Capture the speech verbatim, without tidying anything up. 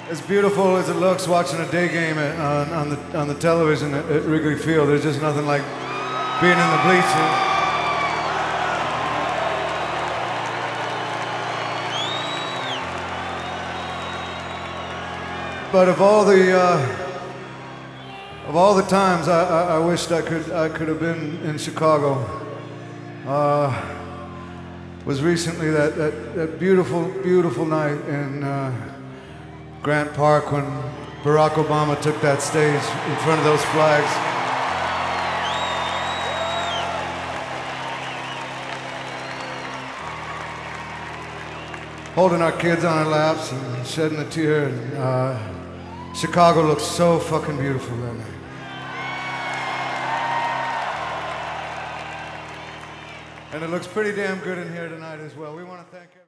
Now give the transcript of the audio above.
as beautiful as it looks watching a day game at, on, on, the, on the television at, at Wrigley Field, there's just nothing like being in the bleachers. But of all the uh, of all the times I, I, I wished I could I could have been in Chicago, uh, was recently that, that, that beautiful beautiful night in uh, Grant Park when Barack Obama took that stage in front of those flags. Holding our kids on our laps and shedding a tear. And, uh, Chicago looks so fucking beautiful that night. And it looks pretty damn good in here tonight as well. We want to thank everyone.